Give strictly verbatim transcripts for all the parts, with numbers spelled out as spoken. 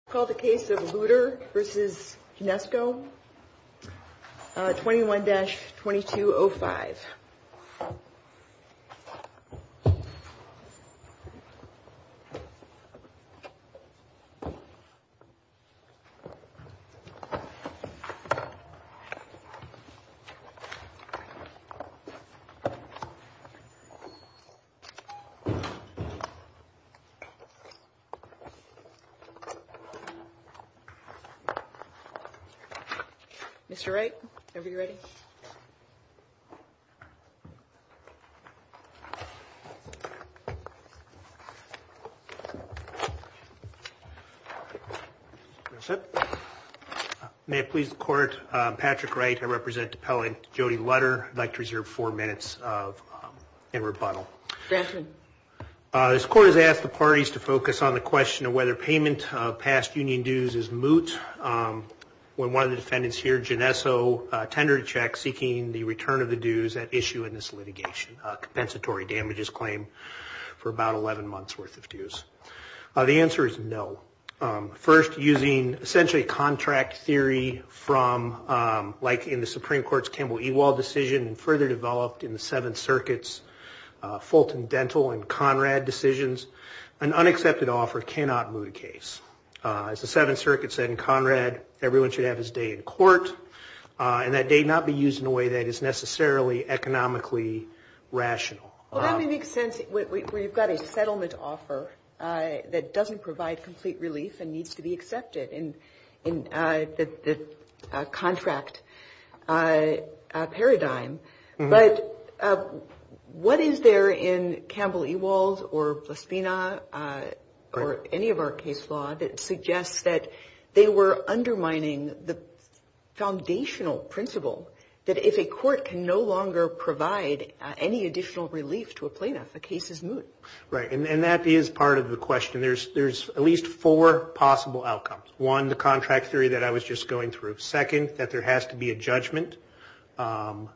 Call the case of Lutter versus UNESCO, uh, twenty-one dash twenty-two oh five. Mister Wright, whenever you're ready. That's it. May it please the court, um, Patrick Wright, I represent appellant Jody Lutter. I'd like to reserve four minutes of um, in rebuttal. Granted. Uh, this court has asked the parties to focus on the question of whether payment of past union dues is moot. Um, when one of the defendants here, Genesso, uh, tendered a check seeking the return of the dues at issue in this litigation, a compensatory damages claim for about eleven months worth of dues. Uh, the answer is no. Um, first, using essentially contract theory from, um, like in the Supreme Court's Campbell-Ewald decision and further developed in the Seventh Circuit's uh, Fulton Dental and Conrad decisions, an unaccepted offer cannot moot a case. Uh, as the Seventh Circuit said in Conrad, everyone should have his day in court, uh, and that day not be used in a way that is necessarily economically rational. Well, that may make sense where you've got a settlement offer uh, that doesn't provide complete relief and needs to be accepted in in uh, the, the uh, contract uh, uh, paradigm. Mm-hmm. But uh, what is there in Campbell-Ewald or Laspina uh, or any of our case law that suggests that they were undermining the foundational principle that if a court can no longer provide uh, any additional relief to a plaintiff, a case is moot? Right, and, and that is part of the question. There's there's at least four possible outcomes. One, the contract theory that I was just going through. Second, that there has to be a judgment, um,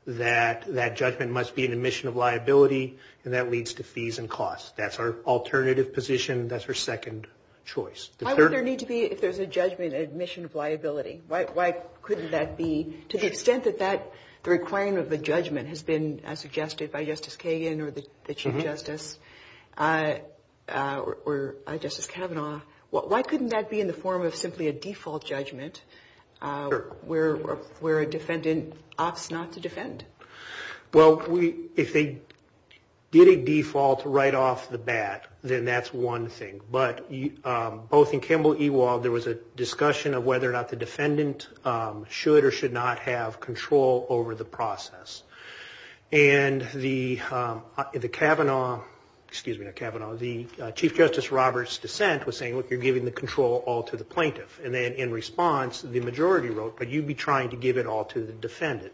that that judgment must be an admission of liability, and that leads to fees and costs. That's our alternative position. That's our second choice. The why third, would there need to be, if there's a judgment, an admission of liability? Why why couldn't that be, to the extent that that the requirement of a judgment has been uh, suggested by Justice Kagan or the, the Chief mm-hmm. Justice uh, uh, or, or uh, Justice Kavanaugh, wh- why couldn't that be in the form of simply a default judgment uh, sure. where where a defendant opts not to defend? Well, we if they did a default right off the bat, then that's one thing. But um, both in Campbell-Ewald, there was a discussion of whether or not the defendant um, should or should not have control over the process. And the um, the Kavanaugh, excuse me, not Kavanaugh, the uh, Chief Justice Roberts' dissent was saying, look, you're giving the control all to the plaintiff. And then in response, the majority wrote, but you'd be trying to give it all to the defendant.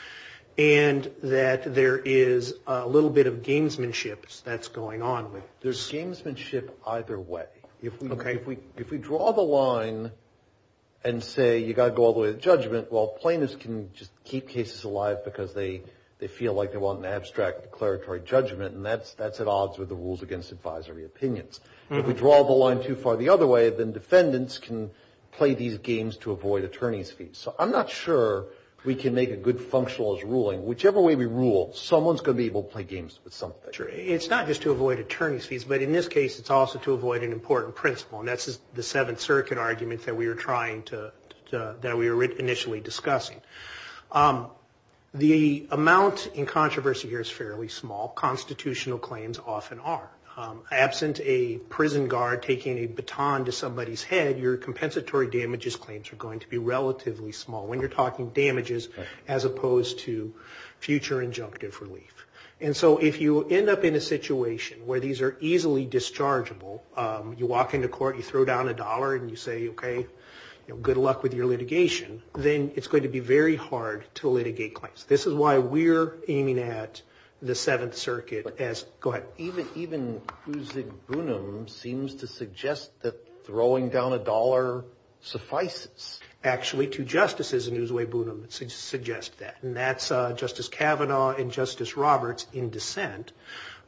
And that there is a little bit of gamesmanship that's going on with it. There's gamesmanship either way. If we okay. if we if we draw the line and say you got to go all the way to judgment, well, plaintiffs can just keep cases alive because they they feel like they want an abstract declaratory judgment, and that's that's at odds with the rules against advisory opinions. Mm-hmm. If we draw the line too far the other way, then defendants can play these games to avoid attorney's fees. So I'm not sure we can make a good functional ruling. Whichever way we rule, someone's going to be able to play games with something. Sure. It's not just to avoid attorney's fees, but in this case, it's also to avoid an important principle, and that's the Seventh Circuit argument that we were trying to, to that we were initially discussing. Um, the amount in controversy here is fairly small. Constitutional claims often are. Um, absent a prison guard taking a baton to somebody's head, your compensatory damages claims are going to be relatively small when you're talking damages right. as opposed to future injunctive relief. And so if you end up in a situation where these are easily dischargeable, um, you walk into court, you throw down a dollar and you say, okay, you know, good luck with your litigation, then it's going to be very hard to litigate claims. This is why we're aiming at the Seventh Circuit but as, go ahead. Even, even Uzigbunum seems to suggest that throwing down a dollar suffices. Actually, two justices in Uzigbunum suggest that, and that's uh, Justice Kavanaugh and Justice Roberts in dissent.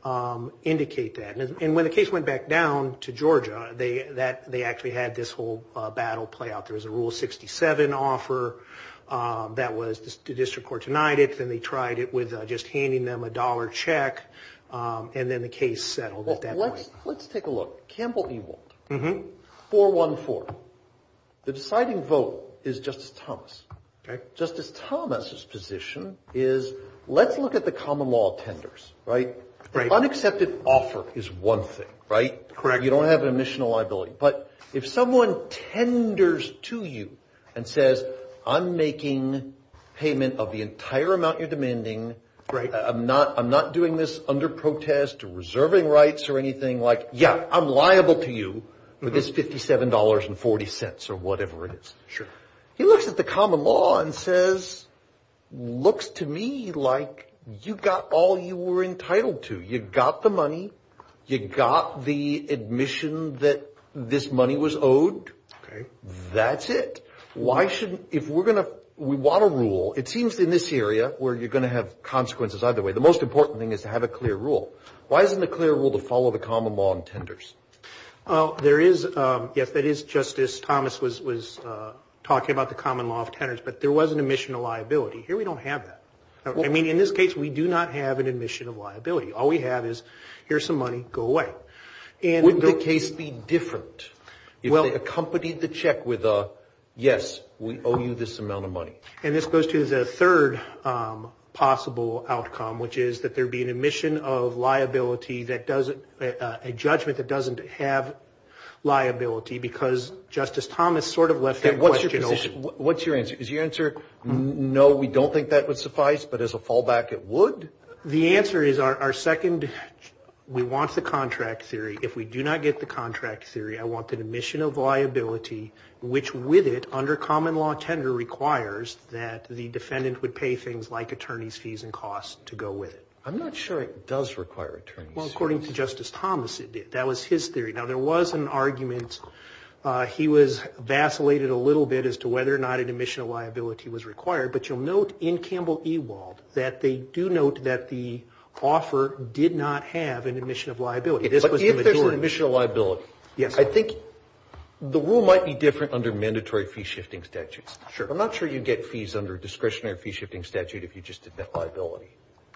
um, indicate that. And, and when the case went back down to Georgia, they that they actually had this whole uh, battle play out. There was a Rule sixty-seven offer um, that was the district court denied it. Then they tried it with uh, just handing them a dollar check, um, and then the case settled well, at that let's, point. Let's take a look. Campbell-Ewald, Mm-hmm. four one four. The deciding vote is Justice Thomas. Okay. Justice Thomas's position is, let's look at the common law tenders, right? Right. An unaccepted offer is one thing, right? Correct. You don't have an admission of liability. But if someone tenders to you and says, I'm making payment of the entire amount you're demanding, Right. I'm not, I'm not doing this under protest or reserving rights or anything, like, yeah, I'm liable to you for this fifty-seven dollars and forty cents or whatever it is. Sure. He looks at the common law and says, looks to me like you got all you were entitled to. You got the money. You got the admission that this money was owed. Okay. That's it. Why shouldn't, if we're going to, we want a rule, it seems in this area where you're going to have consequences either way, the most important thing is to have a clear rule. Why isn't the clear rule to follow the common law and tenders? Well, there is, um, yes, that is Justice Thomas was, was uh, talking about the common law of tenders, but there was an admission of liability. Here we don't have that. Well, I mean, in this case, we do not have an admission of liability. All we have is, here's some money, go away. And Wouldn't the, the case be different if well, they accompanied the check with a, yes, we owe you this amount of money? And this goes to the third um, possible outcome, which is that there be an admission of liability that doesn't, uh, a judgment that doesn't have liability, because Justice Thomas sort of left Okay, that what's question your position? open. What's your answer? Is your answer, mm-hmm. no, we don't think that would suffice, but as a fallback it would? The answer is our, our second, we want the contract theory. If we do not get the contract theory, I want an admission of liability, which with it, under common law tender, requires that the defendant would pay things like attorney's fees and costs to go with it. I'm not sure it does require attorney's fees. Well, according to Justice Thomas, it did. That was his theory. Now, there was an argument. Uh, he was vacillated a little bit as to whether or not an admission of liability was required. But you'll note in Campbell-Ewald that they do note that the offer did not have an admission of liability. This but was if the there's majority. an admission of liability, yes, I think the rule might be different under mandatory fee-shifting statutes. Sure. I'm not sure you get fees under discretionary fee-shifting statute if you just admit liability.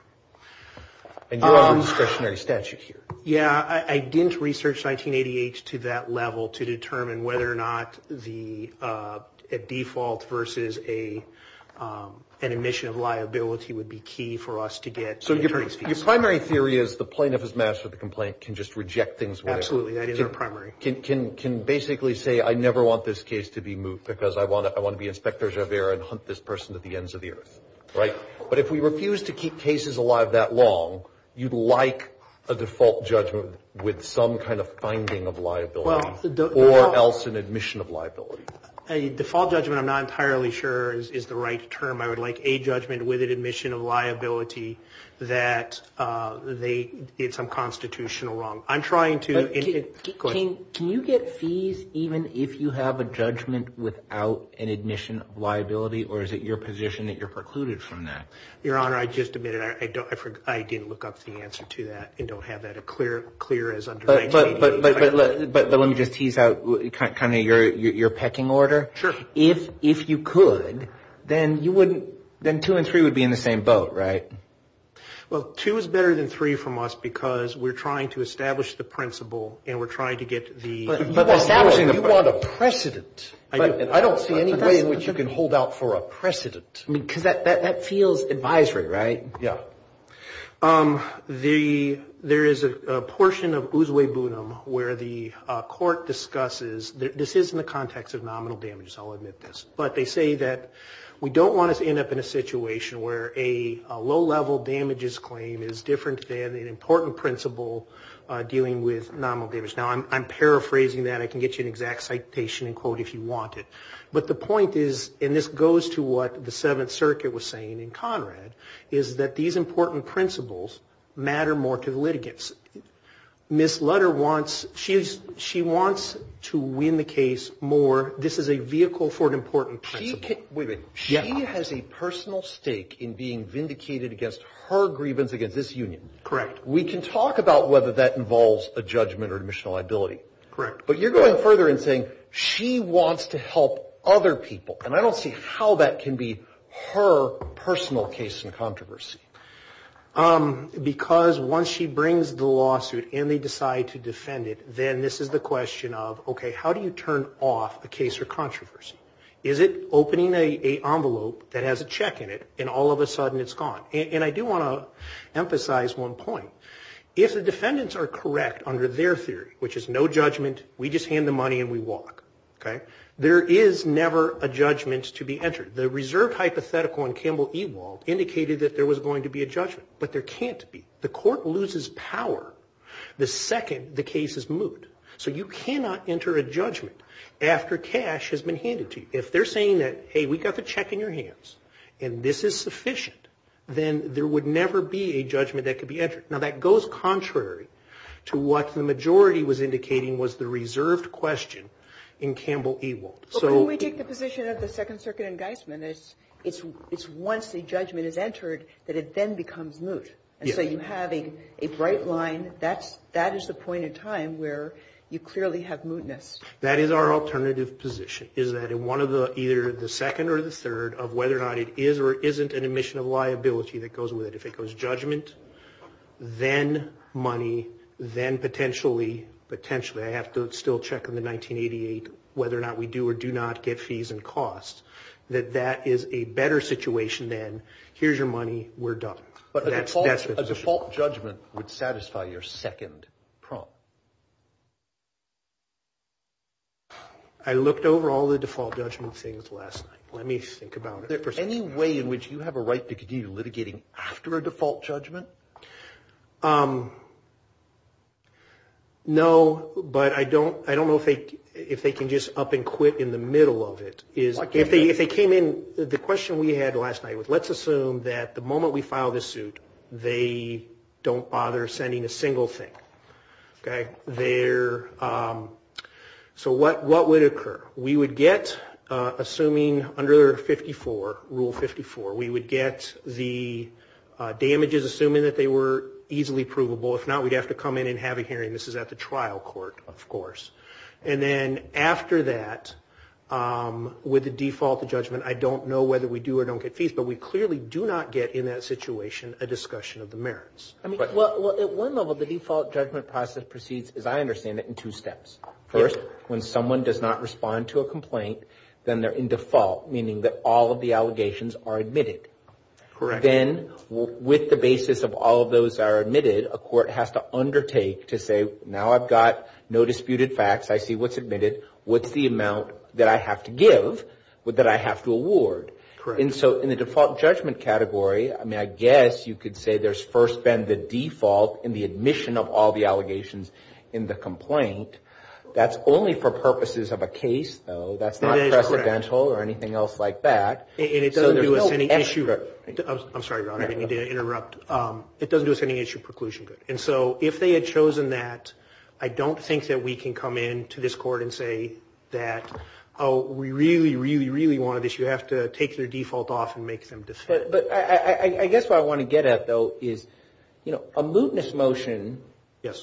And you're um, under discretionary statute here. Yeah, I, I didn't research nineteen eighty-eight to that level to determine whether or not the uh, a default versus a um, an admission of liability would be key for us to get so your, attorney's fees. Your primary theory is the plaintiff is master the complaint, can just reject things whatever. Absolutely, that is can, our primary. Can can can basically say, I never want this case to be moot because I want to I want to be Inspector Javert and hunt this person to the ends of the earth, right? But if we refuse to keep cases alive that long, you'd like a default judgment with some kind of finding of liability, well, the, the, or default, else an admission of liability. A default judgment, I'm not entirely sure is, is the right term. I would like a judgment with an admission of liability that uh, they did some constitutional wrong. I'm trying to. But can, in, in, can, can you get fees even if you have a judgment without an admission of liability, or is it your position that you're precluded from that? Your Honor, I just admitted I, I don't. I, forgot, I didn't look up the answer to that and don't have that a clear clear as under. But but but but but, but but but let me just tease out kind of your your, your pecking order. Sure. If if you could, then you wouldn't. Then two and three would be in the same boat, right? Well, two is better than three from us because we're trying to establish the principle and we're trying to get the. But, but establishing the, you want a precedent. I but, do. And I don't see any way in which you can hold out for a precedent. I mean, because that, that, that feels advisory, right? Yeah. Um, the there is a, a portion of Uzwe Bunam where the uh, court discusses. This is in the context of nominal damages. I'll admit this, but they say that we don't want to end up in a situation where a, a low-level damages claim is different than an important principle uh, dealing with nominal damage. Now, I'm, I'm paraphrasing that. I can get you an exact citation and quote if you want it. But the point is, and this goes to what the Seventh Circuit was saying in Conrad, is that these important principles matter more to the litigants. Miz Lutter wants, she's, she wants to win the case more. This is a vehicle for an important principle. She can, wait a minute. She Yeah. has a personal stake in being vindicated against her grievance against this union. Correct. We can talk about whether that involves a judgment or admission of liability. Correct. But you're going further and saying she wants to help other people. And I don't see how that can be her personal case in controversy. Um, because once she brings the lawsuit and they decide to defend it, then this is the question of, okay, how do you turn off a case or controversy? Is it opening a, a envelope that has a check in it and all of a sudden it's gone? And, and I do want to emphasize one point. If the defendants are correct under their theory, which is no judgment, we just hand the money and we walk, okay? There is never a judgment to be entered. The reserved hypothetical in Campbell-Ewald indicated that there was going to be a judgment, but there can't be. The court loses power the second the case is moot. So you cannot enter a judgment after cash has been handed to you. If they're saying that, hey, we got the check in your hands and this is sufficient, then there would never be a judgment that could be entered. Now, that goes contrary to what the majority was indicating was the reserved question in Campbell-Ewald. Well, so couldn't we take the position of the Second Circuit in Geisman that it's, it's, it's once the judgment is entered that it then becomes moot? And yes. So you have a, a bright line. That's, that is the point in time where you clearly have mootness. That is our alternative position, is that in one of the, either the second or the third of whether or not it is or isn't an admission of liability that goes with it. If it goes judgment, then money, then potentially, potentially, I have to still check on the nineteen eighty-eight whether or not we do or do not get fees and costs, that that is a better situation than here's your money, we're done. But a, that's, default, that's a default judgment would satisfy your second prong. I looked over all the default judgment things last night. Let me think about it. Is there any way in which you have a right to continue litigating after a default judgment? Um, no, but I don't. I don't know if they if they can just up and quit in the middle of it. Is if they if they came in. The question we had last night was, let's assume that the moment we file this suit, they don't bother sending a single thing. Okay, they're. Um, So what, what would occur? We would get, uh, assuming under fifty-four, Rule fifty-four, we would get the uh, damages, assuming that they were easily provable. If not, we'd have to come in and have a hearing. This is at the trial court, of course. And then after that, um, with the default judgment, I don't know whether we do or don't get fees, but we clearly do not get in that situation a discussion of the merits. I mean, well, well, at one level, the default judgment process proceeds, as I understand it, in two steps. First, yeah. When someone does not respond to a complaint, then they're in default, meaning that all of the allegations are admitted. Correct. Then, w- with the basis of all of those are admitted, a court has to undertake to say, now I've got no disputed facts, I see what's admitted, what's the amount that I have to give, that I have to award. Correct. And so in the default judgment category, I mean, I guess you could say there's first been the default in the admission of all the allegations in the complaint. That's only for purposes of a case, though. That's not precedental or anything else like that. And it doesn't so do us no any extra. issue. I'm sorry, Ron, I didn't mean to interrupt. Um, it doesn't do us any issue preclusion good. And so if they had chosen that, I don't think that we can come in to this court and say that, oh, we really, really, really wanted this. You have to take their default off and make them defend. But, but I, I, I guess what I want to get at, though, is, you know, a mootness motion. Yes.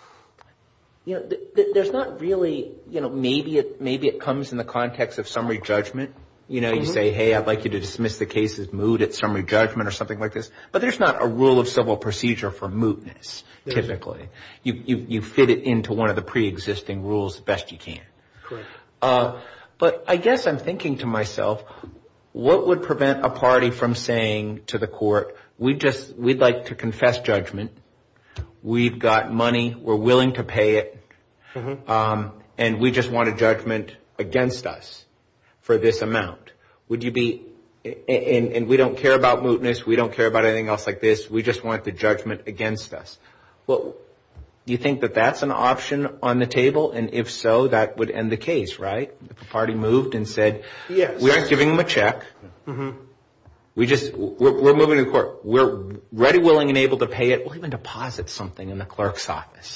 You know, th- th- there's not really, you know, maybe it maybe it comes in the context of summary judgment. You know, you mm-hmm. say, hey, I'd like you to dismiss the case as moot at summary judgment or something like this. But there's not a rule of civil procedure for mootness, there's typically. You, you you fit it into one of the pre-existing rules the best you can. Correct. Uh, but I guess I'm thinking to myself, what would prevent a party from saying to the court, we just we'd like to confess judgment. We've got money. We're willing to pay it. Mm-hmm. Um, and we just want a judgment against us for this amount. Would you be, and, and we don't care about mootness. We don't care about anything else like this. We just want the judgment against us. Well, do you think that that's an option on the table? And if so, that would end the case, right? If a party moved and said, yes. We aren't giving them a check. Mm-hmm. We just, we're, we're moving to court. We're ready, willing, and able to pay it. We'll even deposit something in the clerk's office.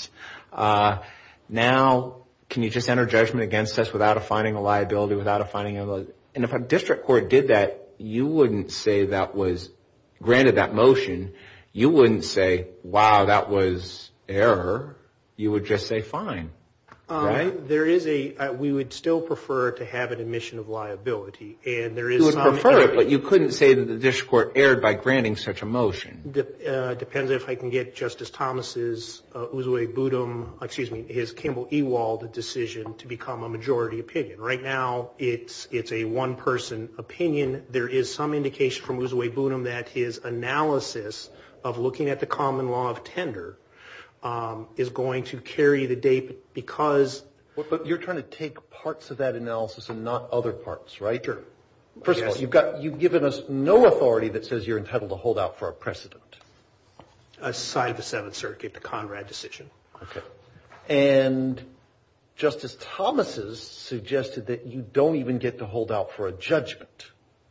Uh, now, can you just enter judgment against us without a finding of liability, without a finding of... And if a district court did that, you wouldn't say that was... Granted that motion, you wouldn't say, wow, that was error. You would just say, fine. Um, right? There is a, uh, we would still prefer to have an admission of liability, and there is You would some prefer it, but you couldn't say that the district court erred by granting such a motion. De- uh, depends if I can get Justice Thomas's uh, Uzwe Budum, excuse me, his Campbell Ewald decision to become a majority opinion. Right now, it's it's a one-person opinion. There is some indication from Uzwe Budum that his analysis of looking at the common law of tender Um, is going to carry the day because... But, but you're trying to take parts of that analysis and not other parts, right? Sure. First of all, you've got you've given us no authority that says you're entitled to hold out for a precedent. Aside of the Seventh Circuit, the Conrad decision. Okay. And Justice Thomas's suggested that you don't even get to hold out for a judgment.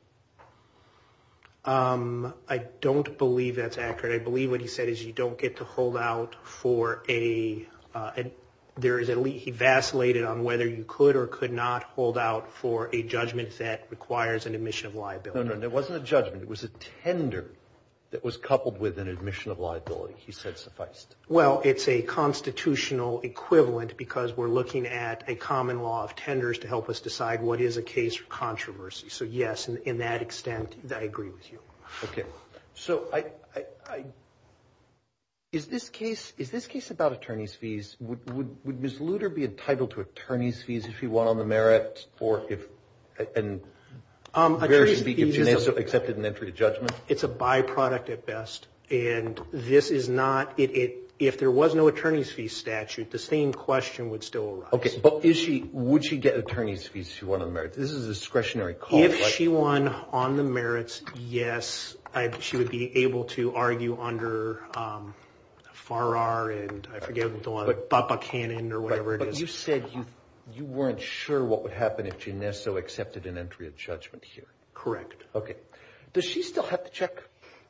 Um, I don't believe that's accurate. I believe what he said is you don't get to hold out for a, uh, a there is at least, he vacillated on whether you could or could not hold out for a judgment that requires an admission of liability. No, no, no, it wasn't a judgment. It was a tender that was coupled with an admission of liability, he said sufficed. Well, it's a constitutional equivalent because we're looking at a common law of tenders to help us decide what is a case or controversy. So, yes, in, in that extent, I agree with you. Okay. So, I, I, I, is this case is this case about attorney's fees? Would, would, would Miz Luter be entitled to attorney's fees if she won on the merits, or if and um, attorney's fees is accepted an entry of judgment? It's a byproduct at best, and this is not it. it If there was no attorney's fees statute, the same question would still arise. Okay, but is she, would she get attorney's fees if she won on the merits? This is a discretionary call. If right? she won on the merits, yes, I, she would be able to argue under um, Farrar and I forget what the one, but, Buchanan or whatever right, it but is. But you said you you weren't sure what would happen if Genesso accepted an entry of judgment here. Correct. Okay. Does she still have the check?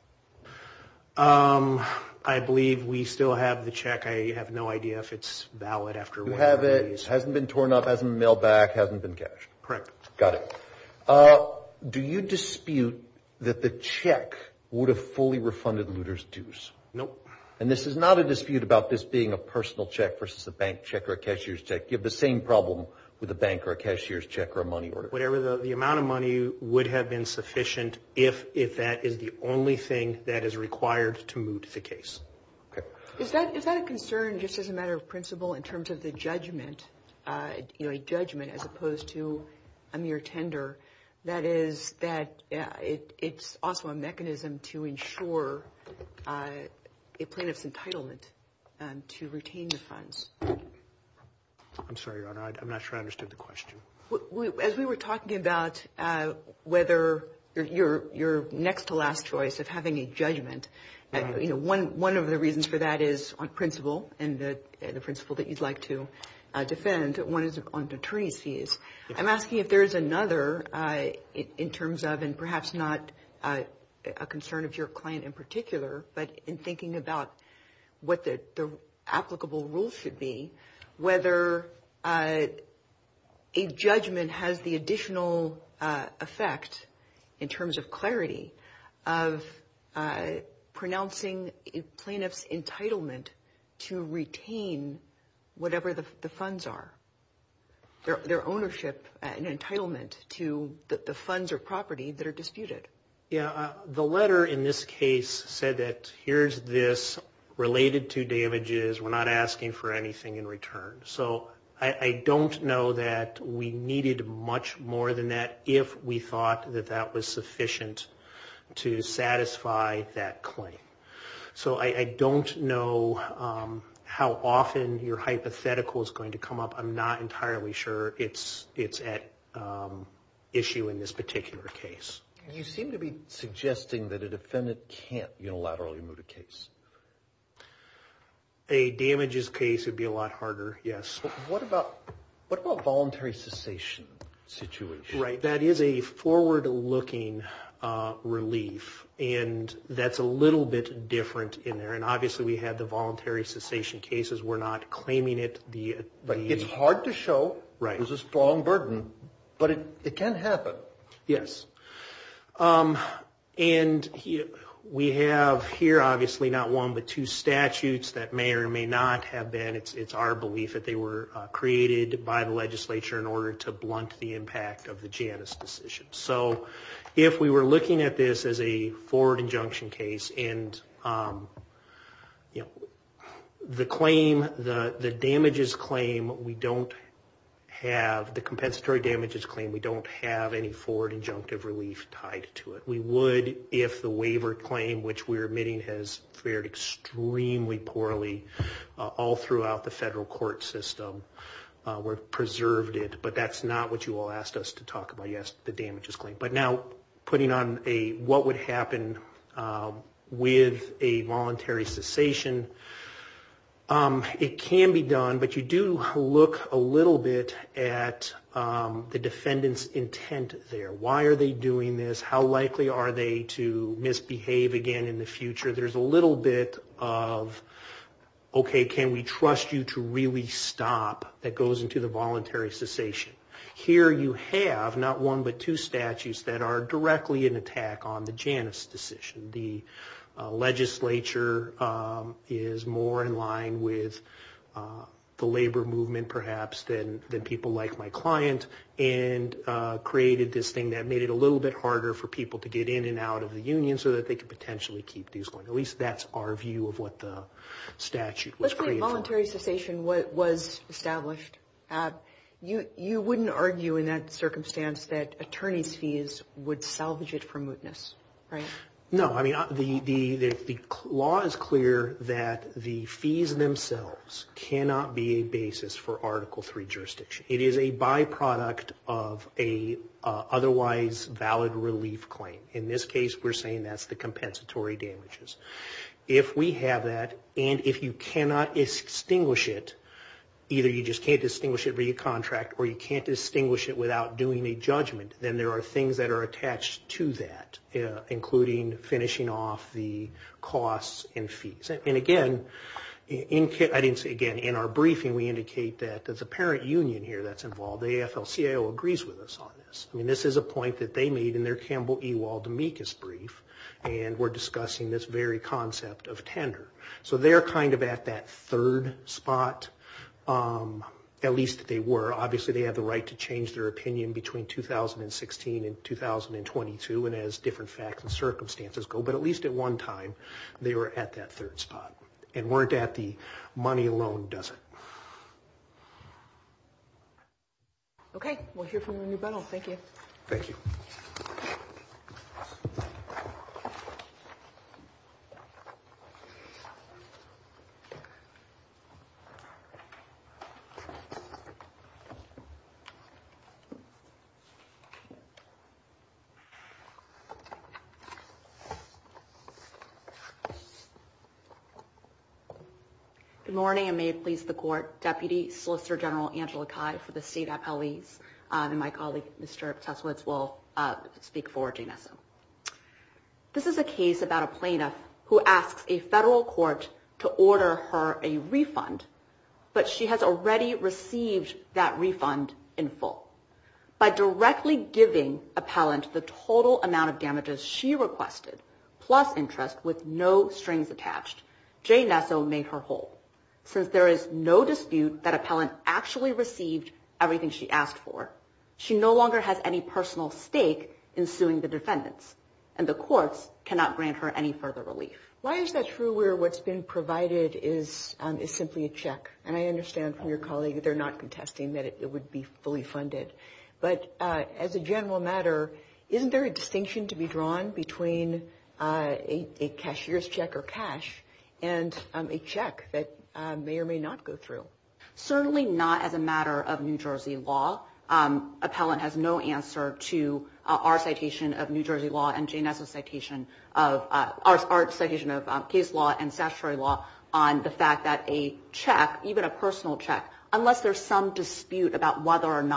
Um, I believe we still have the check. I have no idea if it's valid after. You have it. It hasn't been torn up, hasn't been mailed back, hasn't been cashed. Correct. Got it. Uh, do you dispute that the check would have fully refunded Luter's dues? Nope. And this is not a dispute about this being a personal check versus a bank check or a cashier's check. You have the same problem with a bank or a cashier's check or a money order. Whatever the, the amount of money would have been sufficient if if that is the only thing that is required to moot the case. Okay. Is that is that a concern just as a matter of principle in terms of the judgment, uh, you know, a judgment as opposed to a mere tender? That is that uh, it, it's also a mechanism to ensure uh, a plaintiff's entitlement um, to retain the funds. I'm sorry, Your Honor. I, I'm not sure I understood the question. We, as we were talking about uh, whether your, your your next to last choice of having a judgment, mm-hmm. uh, you know, one one of the reasons for that is on principle and the uh, the principle that you'd like to uh, defend. One is on attorney's fees. Yes. I'm asking if there is another uh, in, in terms of, and perhaps not uh, a concern of your client in particular, but in thinking about what the the applicable rules should be, whether uh, a judgment has the additional uh, effect in terms of clarity of uh, pronouncing a plaintiff's entitlement to retain whatever the, the funds are, their, their ownership and entitlement to the, the funds or property that are disputed. Yeah, uh, the letter in this case said that here's this related to damages. We're not asking for anything in return. So I, I don't know that we needed much more than that if we thought that that was sufficient to satisfy that claim. So I, I don't know um, how often your hypothetical is going to come up. I'm not entirely sure it's it's at um, issue in this particular case. You seem to be suggesting that a defendant can't unilaterally moot a case. A damages case would be a lot harder, yes. But what about what about voluntary cessation? situation. Right. That is a forward-looking uh, relief, and that's a little bit different in there. And obviously we had the voluntary cessation cases. We're not claiming it. The, the But it's hard to show. Right. There's a strong burden, but it, it can happen. Yes. Um, and he, we have here obviously not one but two statutes that may or may not have been. It's it's our belief that they were uh, created by the legislature in order to blunt the impact of the Janus decision. So if we were looking at this as a forward injunction case, and um, you know, the claim, the the damages claim, we don't have the compensatory damages claim, we don't have any forward injunctive relief tied to it. We would if the waiver claim, which we're admitting has fared extremely poorly uh, all throughout the federal court system, uh, we're preserved it, but that's not what you all asked us to talk about. Yes, the damages claim. But now putting on a what would happen um, with a voluntary cessation. Um, it can be done, but you do look a little bit at um, the defendant's intent there. Why are they doing this? How likely are they to misbehave again in the future? There's a little bit of, okay, can we trust you to really stop that goes into the voluntary cessation. Here you have not one but two statutes that are directly an attack on the Janus decision. The Uh, legislature um, is more in line with uh, the labor movement perhaps than, than people like my client, and uh, created this thing that made it a little bit harder for people to get in and out of the union so that they could potentially keep these going. At least that's our view of what the statute was Let's created say voluntary for. cessation was, was established. Uh, you, you wouldn't argue in that circumstance that attorney's fees would salvage it from mootness, right? No, I mean, the, the, the, the law is clear that the fees themselves cannot be a basis for Article three jurisdiction. It is a byproduct of a uh, otherwise valid relief claim. In this case, we're saying that's the compensatory damages. If we have that, and if you cannot extinguish it, either you just can't distinguish it via contract or you can't distinguish it without doing a judgment, then there are things that are attached to that, uh, including finishing off the costs and fees. And, and again, in, I didn't say again, in our briefing we indicate that there's a parent union here that's involved. The A F L C I O agrees with us on this. I mean, this is a point that they made in their Campbell-Ewald amicus brief, and we're discussing this very concept of tender. So they're kind of at that third spot. Um, at least they were. Obviously, they have the right to change their opinion between two thousand sixteen and two thousand twenty-two, and as different facts and circumstances go. But at least at one time, they were at that third spot and weren't at the money alone does it. Okay, we'll hear from you in rebuttal. Thank you. Thank you. Good morning, and may it please the Court. Deputy Solicitor General Angela Kai for the State Appellees, um, and my colleague, Mister Tesowitz, will uh, speak for Jay Nesso. This is a case about a plaintiff who asks a federal court to order her a refund, but she has already received that refund in full. By directly giving appellant the total amount of damages she requested, plus interest with no strings attached, Jay Nesso made her whole. Since there is no dispute that appellant actually received everything she asked for, she no longer has any personal stake in suing the defendants, and the courts cannot grant her any further relief. Why is that true where what's been provided is um, is simply a check? And I understand from your colleague that they're not contesting that it, it would be fully funded. But uh, as a general matter, isn't there a distinction to be drawn between uh, a, a cashier's check or cash and um, a check that uh, may or may not go through? Certainly not as a matter of New Jersey law. Um, appellant has no answer to uh, our citation of New Jersey law and Jay Nesso's citation of uh, our, our citation of um, case law and statutory law on the fact that a check, even a personal check, unless there's some dispute about whether or not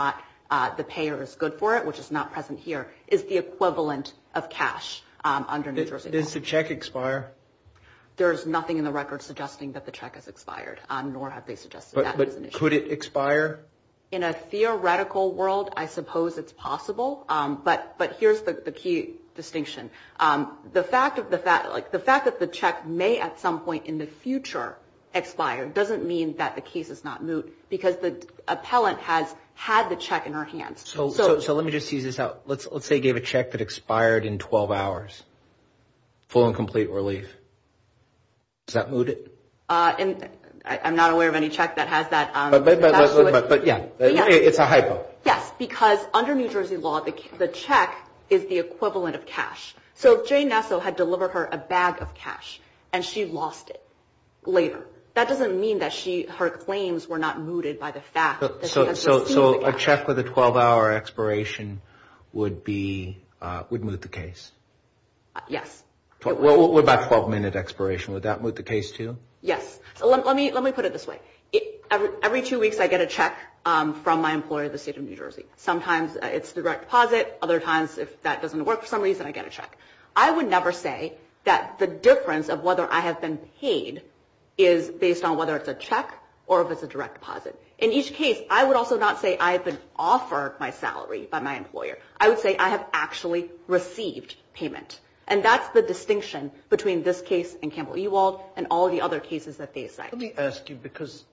uh, the payer is good for it, which is not present here, is the equivalent of cash um, under New Jersey law. Does the check expire? There's nothing in the record suggesting that the check has expired, um, nor have they suggested But, that but as an issue. could it expire? In a theoretical world, I suppose it's possible, um, but but here's the, the key distinction: um, the fact of the fact, like the fact that the check may at some point in the future expire doesn't mean that the case is not moot, because the appellant has had the check in her hands. So so, so, so let me just tease this out. Let's let's say you gave a check that expired in twelve hours, full and complete relief. Does that moot it? Uh, and I, I'm not aware of any check that has that. Um, but, but, but, but, but, but yeah, but yeah, it's a hypo. Yes, because under New Jersey law, the, the check is the equivalent of cash. So if Jane Nesso had delivered her a bag of cash and she lost it later, that doesn't mean that she her claims were not mooted by the fact that so, she has so, received so the cash. a check with a twelve-hour expiration would be uh, would moot the case. Uh, yes. Well, what about twelve-minute expiration? Would that moot the case too? Yes. So let, let me let me put it this way. It, every, every two weeks I get a check um, from my employer, the state of New Jersey. Sometimes uh, it's direct deposit. Other times, if that doesn't work for some reason, I get a check. I would never say that the difference of whether I have been paid is based on whether it's a check or if it's a direct deposit. In each case, I would also not say I have been offered my salary by my employer. I would say I have actually received payment. And that's the distinction between this case and Campbell-Ewald and all the other cases that they cite. Let me ask you, because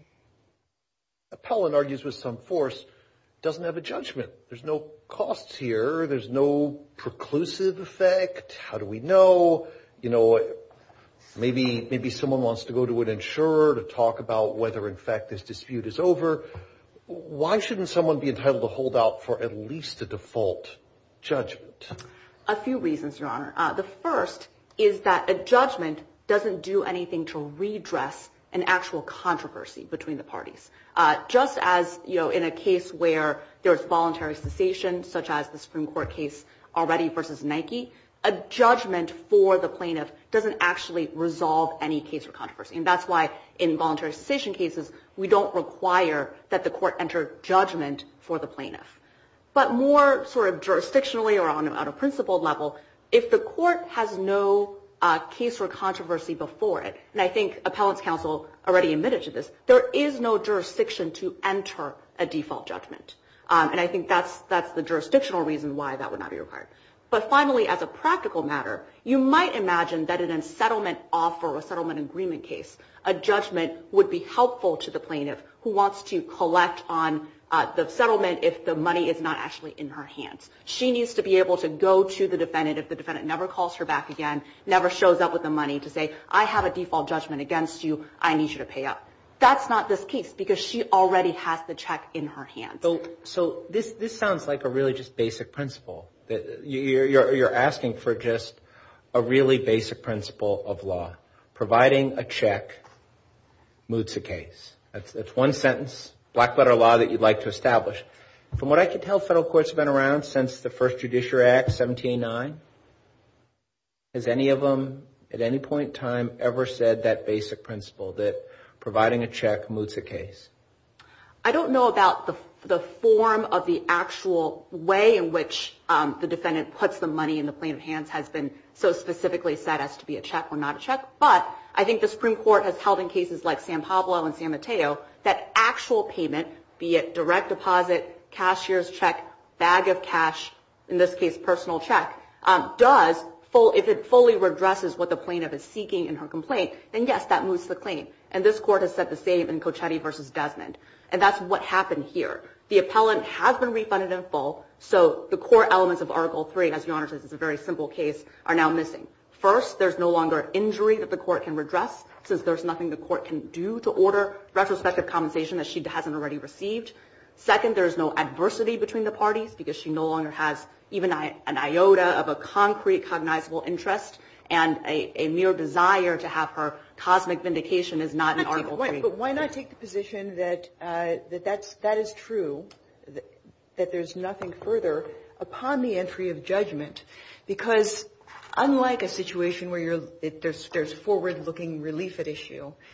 appellant argues with some force, doesn't have a judgment. There's no costs here. There's no preclusive effect. How do we know? You know, maybe maybe someone wants to go to an insurer to talk about whether, in fact, this dispute is over. Why shouldn't someone be entitled to hold out for at least a default judgment? A few reasons, Your Honor. Uh, the first is that a judgment doesn't do anything to redress an actual controversy between the parties. Uh, just as, you know, in a case where there's voluntary cessation, such as the Supreme Court case Already versus Nike, a judgment for the plaintiff doesn't actually resolve any case or controversy. And that's why in voluntary cessation cases, we don't require that the court enter judgment for the plaintiff. But more sort of jurisdictionally or on, on a principled level, if the court has no uh, case or controversy before it, and I think appellant's counsel already admitted to this, there is no jurisdiction to enter a default judgment. Um, and I think that's that's the jurisdictional reason why that would not be required. But finally, as a practical matter, you might imagine that in a settlement offer or settlement agreement case, a judgment would be helpful to the plaintiff who wants to collect on uh, the settlement if the money is not actually in her hands. She needs to be able to go to the defendant if the defendant never calls her back again, never shows up with the money to say, I have a default judgment against you, I need you to pay up. That's not this case because she already has the check in her hands. So, so this this sounds like a really just basic principle. That you're, you're, you're asking for just a really basic principle of law. Providing a check moots a case. That's, that's one sentence, black letter law that you'd like to establish. From what I can tell, federal courts have been around since the first Judiciary Act, seventeen eighty-nine. Has any of them at any point in time ever said that basic principle, that providing a check moots a case? I don't know about the the form of the actual way in which um, the defendant puts the money in the plaintiff's hands has been so specifically said as to be a check or not a check. But I think the Supreme Court has held in cases like San Pablo and San Mateo that actual payment, be it direct deposit, cashier's check, bag of cash, in this case personal check, um, does, full, if it fully redresses what the plaintiff is seeking in her complaint, then yes, that moots the claim. And this court has said the same in Cochetti versus Desmond. And that's what happened here. The appellant has been refunded in full, so the core elements of Article three, as Your Honor says, it's a very simple case, are now missing. First, there's no longer injury that the court can redress, since there's nothing the court can do to order retrospective compensation that she hasn't already received. Second, there's no adversity between the parties, because she no longer has even an iota of a concrete cognizable interest, and a, a mere desire to have her cosmic vindication is not in Article three. But why not take the position that uh, that that's, that is true, that, that there's nothing further upon the entry of judgment? Because unlike a situation where you're, it, there's, there's forward-looking relief at issue,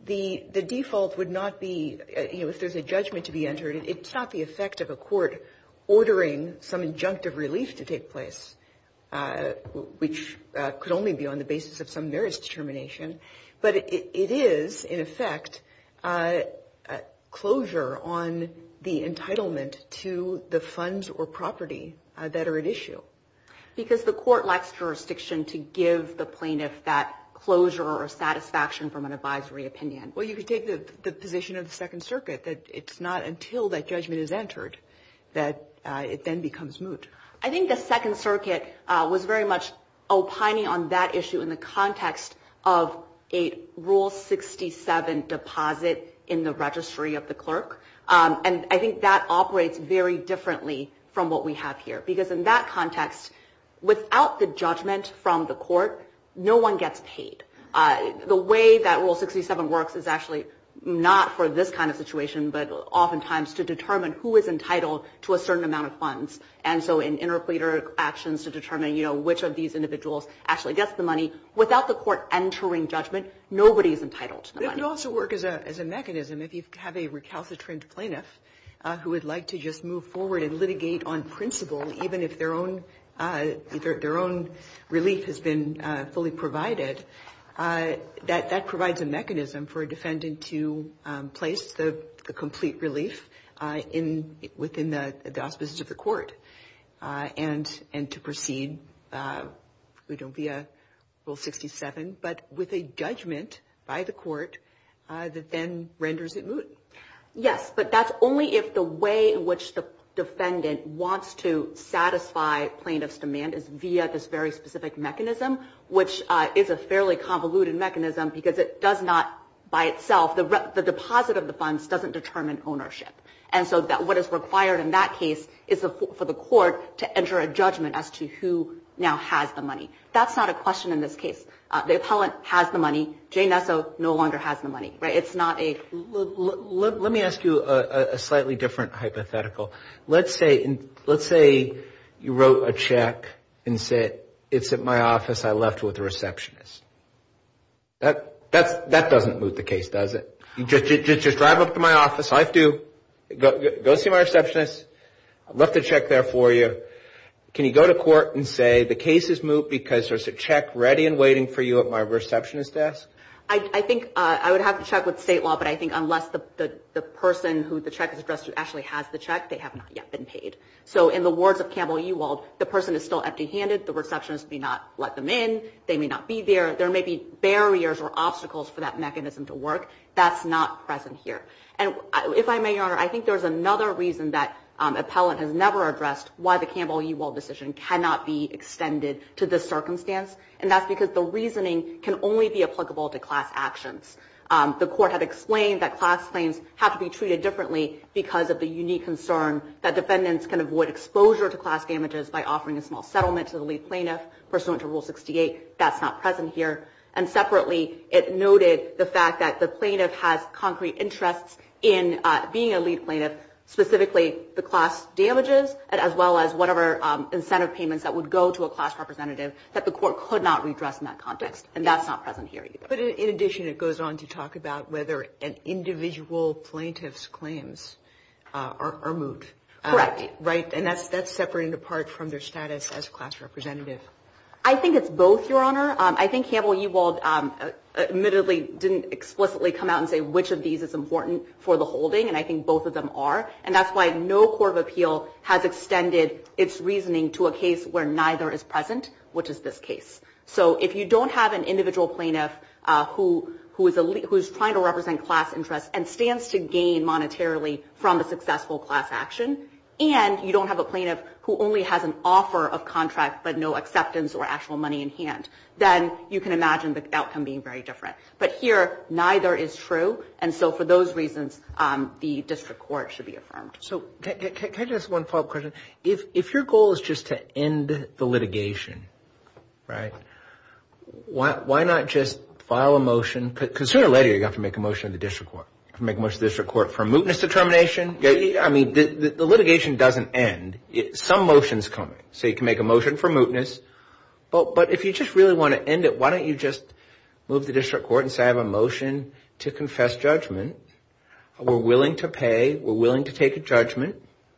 the the default would not be, uh, you know, if there's a judgment to be entered, it, it's not the effect of a court ordering some injunctive relief to take place, uh, which uh, could only be on the basis of some merits determination. But it, it is, in effect, uh, a closure on the entitlement to the funds or property uh, that are at issue. Because the court lacks jurisdiction to give the plaintiff that closure or satisfaction from an advisory opinion. Well, you could take the, the position of the Second Circuit that it's not until that judgment is entered that uh, it then becomes moot. I think the Second Circuit uh, was very much opining on that issue in the context of a Rule sixty-seven deposit in the registry of the clerk. Um, and I think that operates very differently from what we have here. Because in that context, without the judgment from the court, no one gets paid. Uh, the way that Rule sixty-seven works is actually not for this kind of situation, but oftentimes to determine who is entitled to a certain amount of funds. And so in interpleader actions to determine, you know, which of these individuals actually gets the money. Without the court entering judgment, nobody is entitled to the but money. It could also work as a, as a mechanism if you have a recalcitrant plaintiff uh, who would like to just move forward and litigate on principle, even if their own uh, their, their own relief has been uh, fully provided. Uh, that, that provides a mechanism for a defendant to um, place the, the complete relief uh, in within the, the auspices of the court uh, and and to proceed uh, we don't via Rule sixty-seven, but with a judgment by the court uh, that then renders it moot. Yes, but that's only if the way in which the defendant wants to satisfy plaintiff's demand is via this very specific mechanism, which uh, is a fairly convoluted mechanism because it does not by itself, the, re- the deposit of the funds doesn't determine ownership. And so that what is required in that case is the, for the court to enter a judgment as to who now has the money. That's not a question in this case. Uh, the appellant has the money. Jay Nesso no longer has the money, right? It's not a... Let, let, let me ask you a, a slightly different hypothetical. Let's say, in, let's say you wrote a check and said, it's at my office, I left with the receptionist. That, that's, that doesn't moot the case, does it? You just, just, just drive up to my office, I have to, go, go, go see my receptionist, I left the check there for you. Can you go to court and say the case is moot because there's a check ready and waiting for you at my receptionist desk? I, I think uh, I would have to check with state law, but I think unless the, the, the person who the check is addressed to actually has the check, they have not yet been paid. So in the words of Campbell Ewald, the person is still empty-handed. The receptionist may not let them in. They may not be there. There may be barriers or obstacles for that mechanism to work. That's not present here. And if I may, Your Honor, I think there's another reason that Um, appellant has never addressed why the Campbell-Ewald decision cannot be extended to this circumstance, and that's because the reasoning can only be applicable to class actions. Um, the court had explained that class claims have to be treated differently because of the unique concern that defendants can avoid exposure to class damages by offering a small settlement to the lead plaintiff pursuant to Rule sixty-eight. That's not present here. And separately, it noted the fact that the plaintiff has concrete interests in uh, being a lead plaintiff, specifically the class damages, as well as whatever um, incentive payments that would go to a class representative that the court could not redress in that context. And that's not present here either. But in, in addition, it goes on to talk about whether an individual plaintiff's claims uh, are, are moot. Correct. Uh, right? And that's, that's separate and apart from their status as a class representative. I think it's both, Your Honor. Um, I think Campbell-Ewald um, admittedly didn't explicitly come out and say which of these is important for the holding, and I think both of them are. And that's why no court of appeal has extended its reasoning to a case where neither is present, which is this case. So if you don't have an individual plaintiff uh, who who is a, who's trying to represent class interests and stands to gain monetarily from a successful class action, and you don't have a plaintiff who only has an offer of contract but no acceptance or actual money in hand, then you can imagine the outcome being very different. But here, neither is true, and so for those reasons, um, the district court should be affirmed. So can, can, can I just one follow-up question? If if your goal is just to end the litigation, right, why why not just file a motion? Because sooner or later you have to make a motion to the district court. Make a motion to the district court for a mootness determination. I mean, the, the, the litigation doesn't end. It, some motion's coming. So you can make a motion for mootness. But, but if you just really want to end it, why don't you just move the district court and say I have a motion to confess judgment. We're willing to pay. We're willing to take a judgment.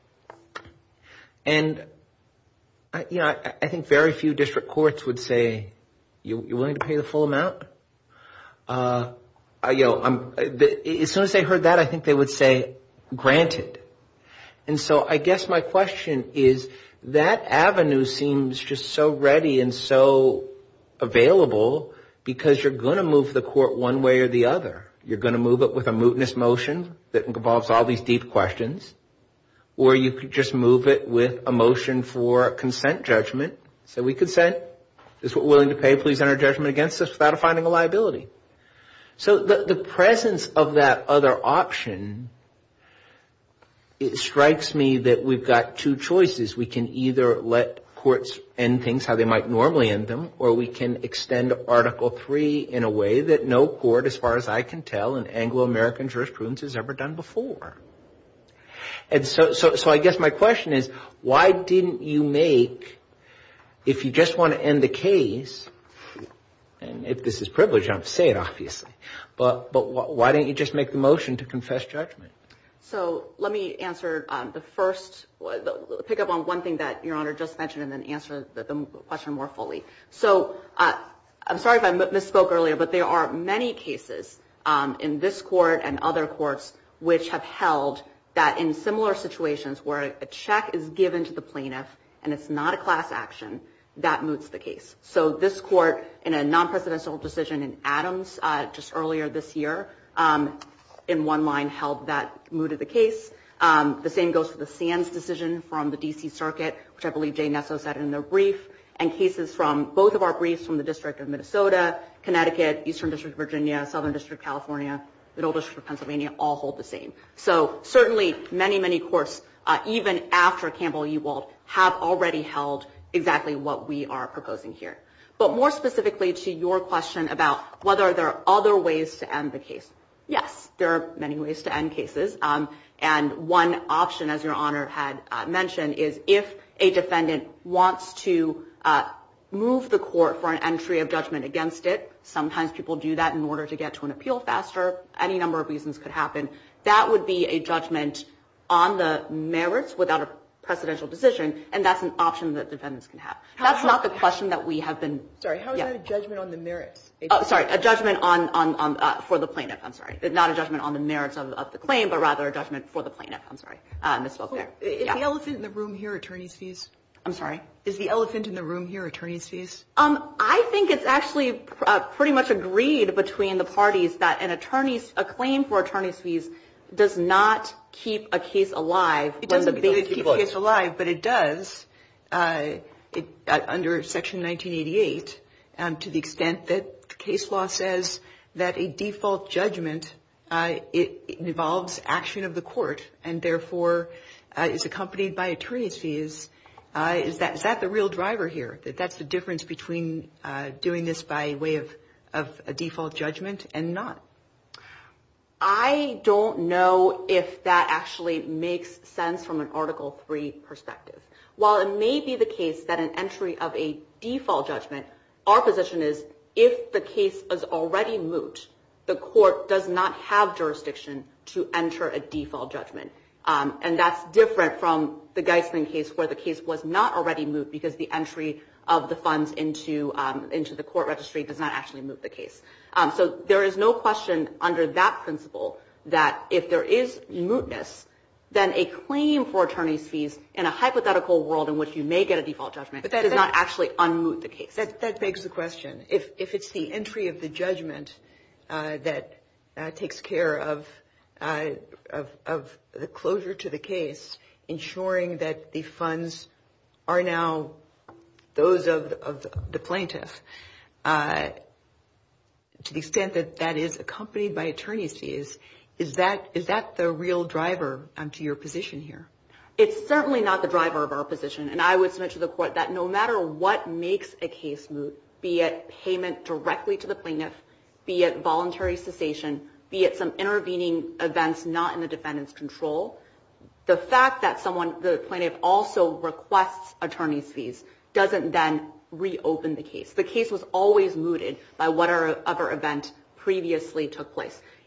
And, I, you know, I, I think very few district courts would say, you, you're willing to pay the full amount? Uh, I, you know, I'm, the, as soon as they heard that, I think they would say, granted. And so I guess my question is, that avenue seems just so ready and so available because you're going to move the court one way or the other. You're going to move it with a mootness motion that involves all these deep questions, or you could just move it with a motion for consent judgment. So we consent. This is what we're willing to pay. Please enter judgment against us without a finding of liability. So the, the presence of that other option, it strikes me that we've got two choices. We can either let courts end things how they might normally end them, or we can extend Article three in a way that no court, as far as I can tell, in Anglo-American jurisprudence has ever done before. And so, so, so I guess my question is, why didn't you make, if you just want to end the case, and if this is privileged, I don't have to say it, obviously, but, but why didn't you just make the motion to confess judgment? So let me answer um, the first, pick up on one thing that Your Honor just mentioned and then answer the, the question more fully. So uh, I'm sorry if I misspoke earlier, but there are many cases um, in this court and other courts which have held that in similar situations where a check is given to the plaintiff and it's not a class action, that moots the case. So this court, in a non-presidential decision in Adams uh, just earlier this year, um, in one line held that mooted the case. Um, the same goes for the Sands decision from the D C Circuit, which I believe Jay Nesso said in their brief, and cases from both of our briefs from the District of Minnesota, Connecticut, Eastern District of Virginia, Southern District of California, Middle District of Pennsylvania, all hold the same. So certainly many, many courts, uh, even after Campbell-Ewald, have already held exactly what we are proposing here. But more specifically to your question about whether there are other ways to end the case. Yes, there are many ways to end cases. Um, and one option, as Your Honor had uh, mentioned, is if a defendant wants to uh, move the court for an entry of judgment against it. Sometimes people do that in order to get to an appeal faster. Any number of reasons could happen. That would be a judgment on the merits without a precedential decision, and that's an option that defendants can have. How, that's how, not the question that we have been. Sorry, how is yeah. that a judgment on the merits? Oh, sorry, a judgment on on, on uh, for the plaintiff. I'm sorry, not a judgment on the merits of, of the claim, but rather a judgment for the plaintiff. I'm sorry, uh, misspoke there. Is yeah. the elephant in the room here attorney's fees? I'm sorry. Is the elephant in the room here attorney's fees? Um, I think it's actually uh, pretty much agreed between the parties that an attorney's a claim for attorney's fees does not keep a case alive. It when doesn't the keep, keep a case alive, but it does uh, it, uh, under Section nineteen eighty-eight um, to the extent that case law says that a default judgment uh, it, it involves action of the court and therefore uh, is accompanied by attorney's fees. Uh, is that is that the real driver here? That that's the difference between uh, doing this by way of of a default judgment and not? I don't know if that actually makes sense from an Article three perspective. While it may be the case that an entry of a default judgment, our position is if the case is already moot, the court does not have jurisdiction to enter a default judgment. Um, and that's different from the Geisling case where the case was not already moot because the entry of the funds into um, into the court registry does not actually moot the case. Um, so there is no question under that principle that if there is mootness, then a claim for attorney's fees in a hypothetical world in which you may get a default judgment but that, does that, not actually unmoot the case. That, that begs the question. If, if it's the entry of the judgment uh, that uh, takes care of, uh, of, of the closure to the case, ensuring that the funds are now those of, of the plaintiff, uh, to the extent that that is accompanied by attorney's fees, is that is that the real driver um, to your position here? It's certainly not the driver of our position, and I would submit to the court that no matter what makes a case moot, be it payment directly to the plaintiff, be it voluntary cessation, be it some intervening events not in the defendant's control, the fact that someone, the plaintiff also requests attorney's fees doesn't then reopen the case. The case was always mooted by whatever event previously took place.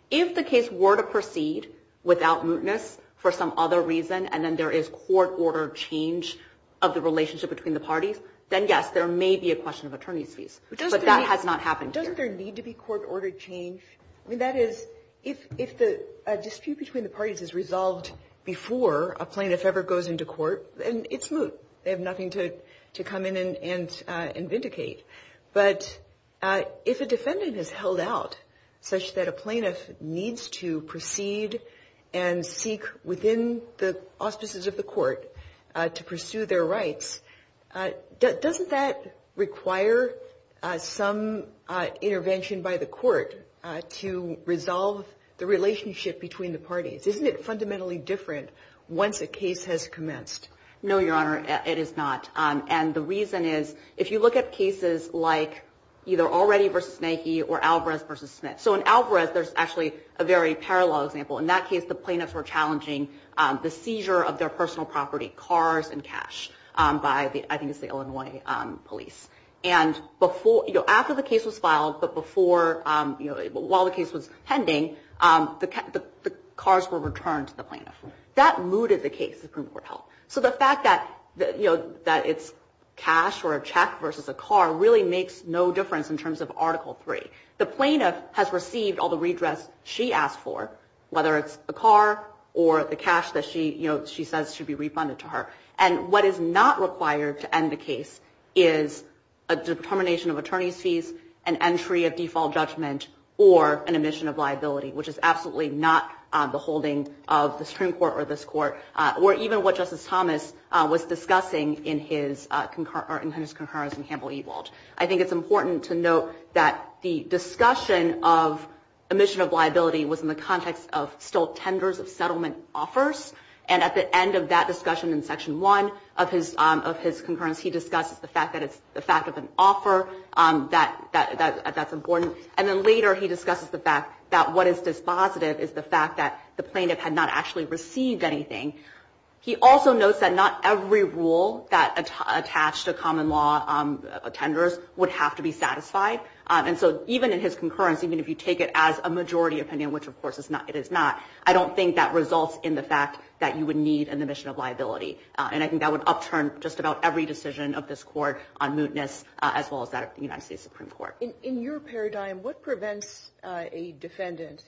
If the case were to proceed without mootness for some other reason, and then there is court-ordered change of the relationship between the parties, then yes, there may be a question of attorney's fees. But, but that need, has not happened doesn't here. Doesn't there need to be court-ordered change? I mean, that is, if if the uh, dispute between the parties is resolved before a plaintiff ever goes into court, then it's moot. They have nothing to, to come in and, and, uh, and vindicate. But uh, if a defendant is held out such that a plaintiff needs to proceed and seek within the auspices of the court uh, to pursue their rights, uh, d- doesn't that require uh, some uh, intervention by the court uh, to resolve the relationship between the parties? Isn't it fundamentally different once a case has commenced? No, Your Honor, it is not. Um, and the reason is, if you look at cases like either Already versus Nahee or Alvarez versus Smith. So in Alvarez, there's actually a very parallel example. In that case, the plaintiffs were challenging um, the seizure of their personal property, cars and cash, um, by the, I think it's the Illinois um, police. And before, you know, after the case was filed, but before, um, you know, while the case was pending, um, the, the, the cars were returned to the plaintiff. That mooted the case, the Supreme Court held. So the fact that, the, you know, that it's cash or a check versus a car really makes no difference in terms of Article three. The plaintiff has received all the redress she asked for, whether it's a car or the cash that she, you know, she says should be refunded to her. And what is not required to end the case is a determination of attorney's fees, an entry of default judgment, or an admission of liability, which is absolutely not uh, the holding of the Supreme Court or this court, uh, or even what Justice Thomas uh, was discussing in his, uh, concur- or in his concurrence in Campbell-Ewald. I think it's important to note that the discussion of admission of liability was in the context of still tenders of settlement offers. And at the end of that discussion in Section one of his um, of his concurrence, he discusses the fact that it's the fact of an offer um, that, that that that's important. And then later he discusses the fact that what is dispositive is the fact that the plaintiff had not actually received anything. He also notes that not every rule that at- attached to common law um, tenders would have to be satisfied. Um, and so even in his concurrence, even if you take it as a majority opinion, which of course is not, it is not, I don't think that results in the fact that you would need an admission of liability. Uh, and I think that would upturn just about every decision of this court on mootness, uh, as well as that of the United States Supreme Court. In, in your paradigm, what prevents uh, a defendant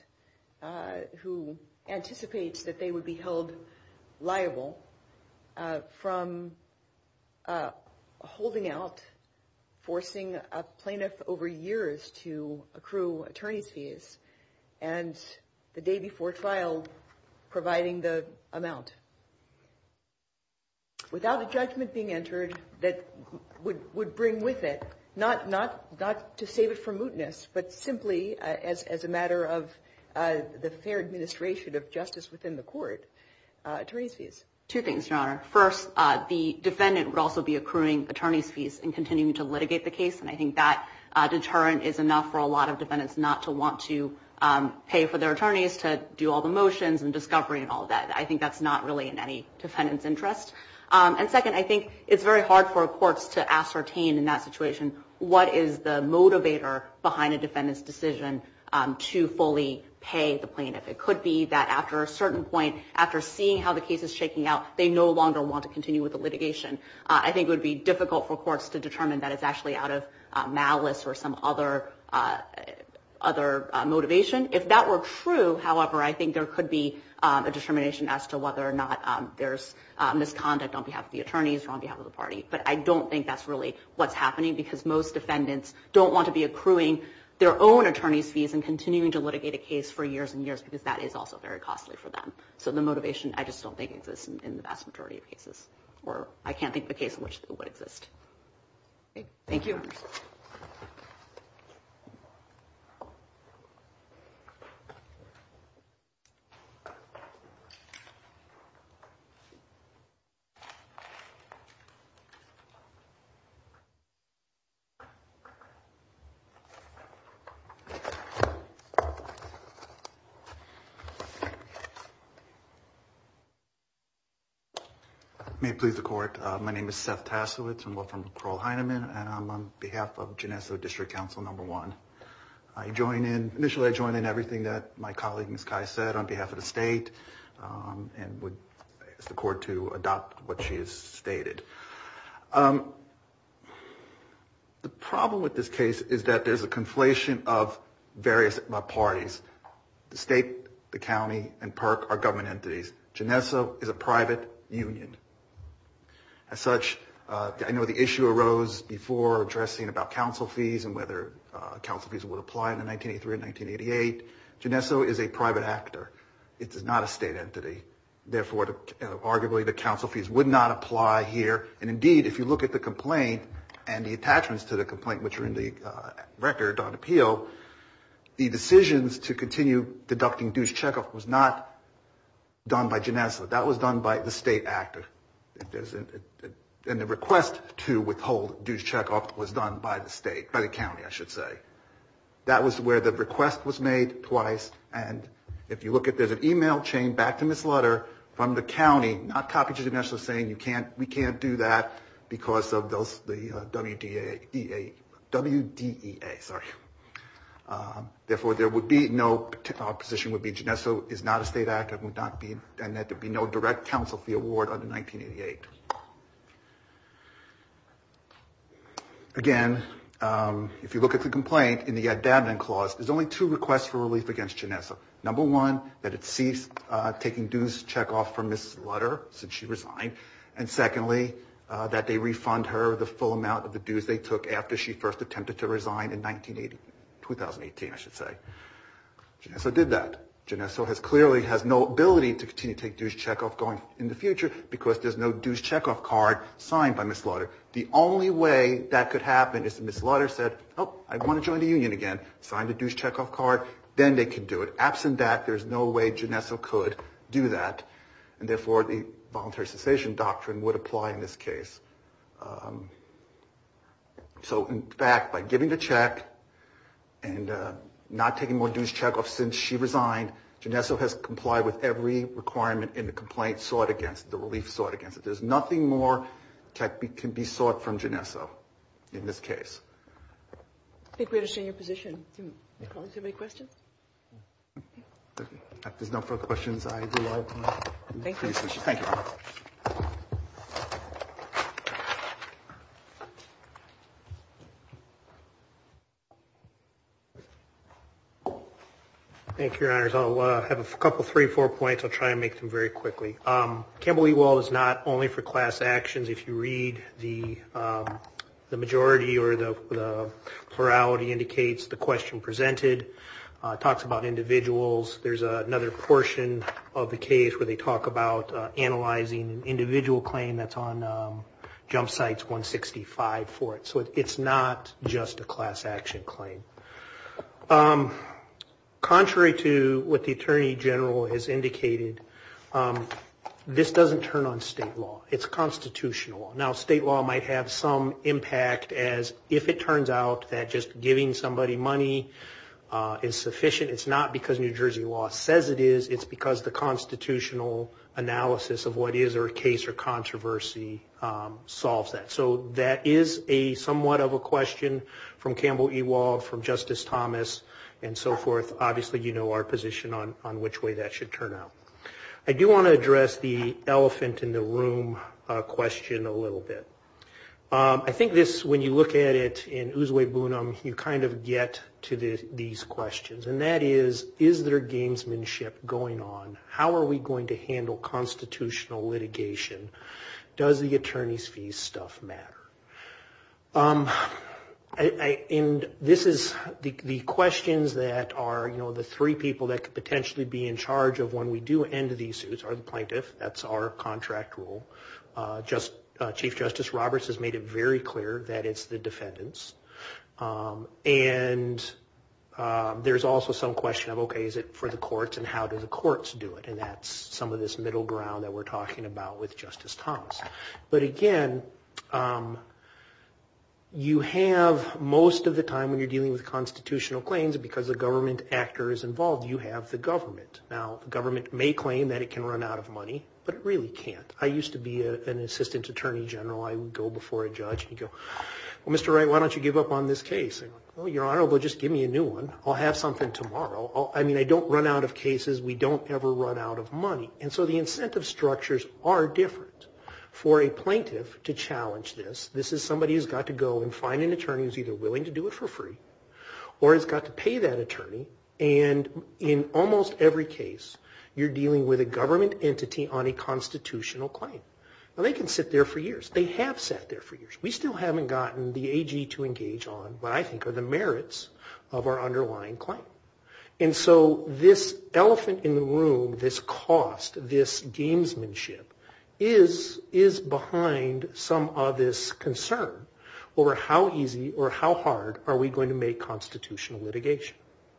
uh, who anticipates that they would be held liable uh, from uh, holding out, forcing a plaintiff over years to accrue attorney's fees, and the day before trial providing the amount without a judgment being entered that would, would bring with it, not not not to save it from mootness, but simply uh, as, as a matter of uh, the fair administration of justice within the court, uh, attorney's fees? Two things, Your Honor. First, uh, the defendant would also be accruing attorney's fees and continuing to litigate the case, and I think that uh, deterrent is enough for a lot of defendants not to want to um, pay for their attorneys to do all the motions and discovery and all of that. I think that's not really in any defendant's interest. Um, and second, I think it's very hard for courts to ascertain in that situation what is the motivator behind a defendant's decision um, to fully pay the plaintiff. It could be that after a certain point, after seeing how the case is shaking out, they no longer want to continue with the litigation. Uh, I think it would be difficult for courts to determine that it's actually out of uh, malice or some other uh, other uh, motivation. If that were true, however, I think there could be um, a determination as to whether or not um, there's uh, misconduct on behalf of the attorneys or on behalf of the party. But I don't think that's really what's happening, because most defendants don't want to be accruing their own attorney's fees and continuing to litigate a case for years and years, because that is also very costly for them. So the motivation, I just don't think exists in, in the vast majority of cases, or I can't think of a case in which it would exist. Okay. Thank you. May it please the court. Uh, my name is Seth Tasowitz. I'm from Kroll Heineman, and I'm on behalf of Geneso District Council Number One. I join in, initially I join in everything that my colleague Miz Kai said on behalf of the state, um, and would ask the court to adopt what she has stated. Um, the problem with this case is that there's a conflation of various uh, parties. The state, the county, and PERC are government entities. Genesso is a private union. As such, uh, I know the issue arose before addressing about counsel fees and whether uh, counsel fees would apply in the nineteen eighty-three and nineteen eighty-eight. Genesso is a private actor. It is not a state entity. Therefore, the, uh, arguably, the counsel fees would not apply here. And indeed, if you look at the complaint and the attachments to the complaint, which are in the uh, record on appeal, the decisions to continue deducting dues checkoff was not done by Genesso. That was done by the state actor. There's a, a, and the request to withhold dues checkoff was done by the state, by the county, I should say. That was where the request was made twice. And if you look at, there's an email chain back to Miz Lutter from the county, not copied to Genesso, saying you can't, we can't do that because of those the uh, W D A, W D E A, sorry. Um, therefore, there would be no uh, position would be Genesso is not a state actor, would not be, and that there would be no direct counsel fee award under nineteen eighty-eight. Again, um, if you look at the complaint in the abandonment clause, there's only two requests for relief against Genesso. Number one, that it ceased uh, taking dues checkoff from Miz Lutter since she resigned, and secondly, uh, that they refund her the full amount of the dues they took after she first attempted to resign in nineteen eighty. twenty eighteen, I should say. Genesso did that. Genesso has clearly has no ability to continue to take dues checkoff going in the future because there's no dues checkoff card signed by Miz Lutter. The only way that could happen is if Miz Lutter said, oh, I want to join the union again, signed a dues checkoff card, then they could do it. Absent that, there's no way Genesso could do that, and therefore the voluntary cessation doctrine would apply in this case. Um, so, in fact, by giving the check, and uh, not taking more dues checkoff since she resigned, Genesso has complied with every requirement in the complaint sought against it, the relief sought against it. There's nothing more that be, can be sought from Genesso in this case. I think we understand your position. Do you colleagues have any questions? If there's no further questions, I rely upon Thank you. Thank you, Your Honor. Thank you, Your Honors. I'll uh, have a couple, three, four points. I'll try and make them very quickly. Um, Campbell-Ewald is not only for class actions. If you read the um, the majority or the, the plurality indicates the question presented, uh, talks about individuals. There's a, another portion of the case where they talk about uh, analyzing an individual claim that's on um, Jump Sites one sixty-five for it. So it, it's not just a class action claim. Um, Contrary to what the Attorney General has indicated, um, this doesn't turn on state law. It's constitutional law. Now, state law might have some impact as if it turns out that just giving somebody money uh, is sufficient. It's not because New Jersey law says it is. It's because the constitutional analysis of what is or a case or controversy um, solves that. So that is a somewhat of a question from Campbell-Ewald, from Justice Thomas, and so forth. Obviously, you know our position on, on which way that should turn out. I do want to address the elephant in the room uh, question a little bit. Um, I think this, when you look at it in Uswe Bunam, you kind of get to the, these questions, and that is, is there gamesmanship going on? How are we going to handle constitutional litigation? Does the attorney's fees stuff matter? Um, I, I, and this is the, the questions that are, you know, the three people that could potentially be in charge of when we do end these suits are the plaintiff. That's our contract rule. Uh, just uh, Chief Justice Roberts has made it very clear that it's the defendants. Um, and um, there's also some question of, okay, is it for the courts and how do the courts do it? And that's some of this middle ground that we're talking about with Justice Thomas. But again, um, you have most of the time when you're dealing with constitutional claims, because the government actor is involved, you have the government. Now, the government may claim that it can run out of money. but it really can't. I used to be a, an assistant attorney general. I would go before a judge and he'd go, well, Mister Wright, why don't you give up on this case? I'm like, well, Your Honor, well, just give me a new one. I'll have something tomorrow. I'll, I mean, I don't run out of cases. We don't ever run out of money. And so the incentive structures are different. For a plaintiff to challenge this, this is somebody who's got to go and find an attorney who's either willing to do it for free or has got to pay that attorney. And in almost every case, you're dealing with a government entity on a constitutional claim. Now, they can sit there for years. They have sat there for years. We still haven't gotten the A G to engage on what I think are the merits of our underlying claim. And so this elephant in the room, this cost, this gamesmanship, is is behind some of this concern over how easy or how hard are we going to make constitutional litigation.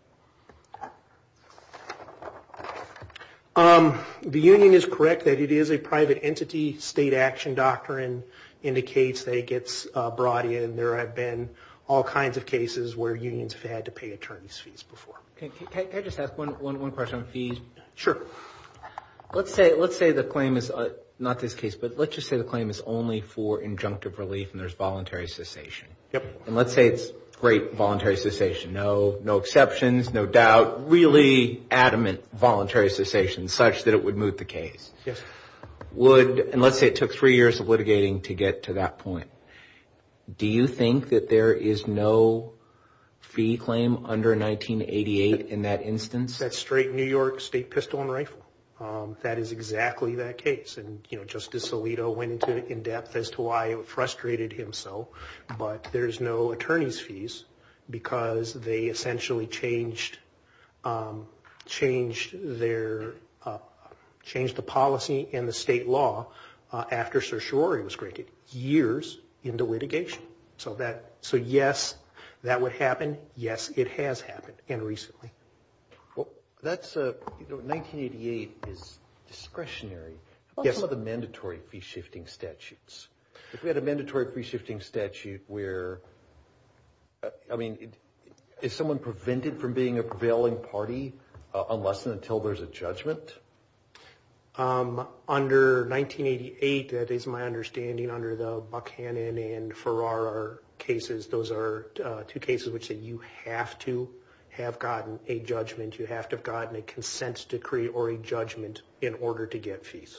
Um, the union is correct that it is a private entity. State action doctrine indicates that it gets uh, brought in. There have been all kinds of cases where unions have had to pay attorney's fees before. Can, can, can I just ask one, one, one question on fees? Sure. Let's say let's say the claim is uh, not this case, but let's just say the claim is only for injunctive relief and there's voluntary cessation. Yep. And let's say it's great voluntary cessation, no no exceptions, no doubt, really adamant voluntary cessation, such that it would moot the case. Yes. Would and let's say it took three years of litigating to get to that point. Do you think that there is no fee claim under nineteen eighty-eight in that instance? That's straight New York State Pistol and Rifle. Um, that is exactly that case. And, you know, Justice Alito went into in depth as to why it frustrated him so. But there's no attorney's fees because they essentially changed um, changed their uh, changed the policy and the state law uh, after certiorari was granted years into litigation. So that so yes, that would happen. Yes, it has happened, and recently. That's, uh, you know, nineteen eighty-eight is discretionary. How about Yes. some of the mandatory fee-shifting statutes? If we had a mandatory fee-shifting statute where, uh, I mean, it, is someone prevented from being a prevailing party uh, unless and until there's a judgment? Um, under nineteen eighty-eight, that is my understanding, under the Buchanan and Ferrara cases, those are uh, two cases which say you have to have gotten a judgment, you have to have gotten a consent decree or a judgment in order to get fees.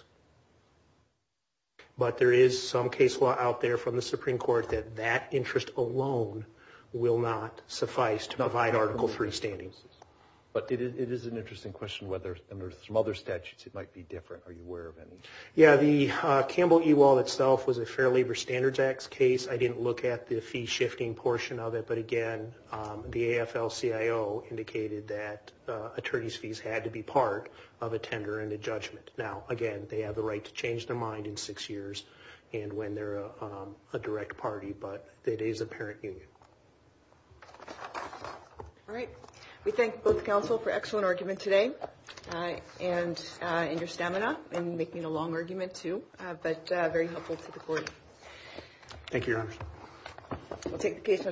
But there is some case law out there from the Supreme Court that that interest alone will not suffice to provide Article three standing. But it is, it is an interesting question whether under some other statutes it might be different. Are you aware of any? Yeah, the uh, Campbell-Ewald itself was a Fair Labor Standards Act case. I didn't look at the fee shifting portion of it, but again, um, the A F L C I O indicated that uh, attorney's fees had to be part of a tender and a judgment. Now, again, they have the right to change their mind in six years and when they're a, um, a direct party, but it is a parent union. All right. We thank both counsel for excellent argument today uh, and uh, in your stamina and making a long argument too, uh, but uh, very helpful to the court. Thank you, Your Honor. We'll take the case.